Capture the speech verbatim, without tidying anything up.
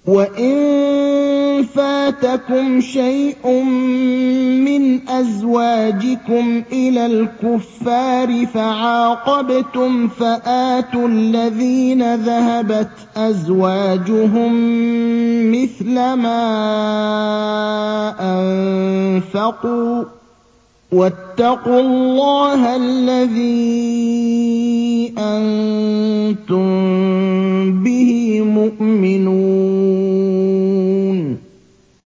وَإِن فَاتَكُمْ شَيْءٌ مِّنْ أَزْوَاجِكُمْ إِلَى الْكُفَّارِ فَعَاقَبْتُمْ فَآتُوا الَّذِينَ ذَهَبَتْ أَزْوَاجُهُم مِّثْلَ مَا أَنفَقُوا ۚ وَاتَّقُوا اللَّهَ الَّذِي أَنتُم بِهِ مُؤْمِنُونَ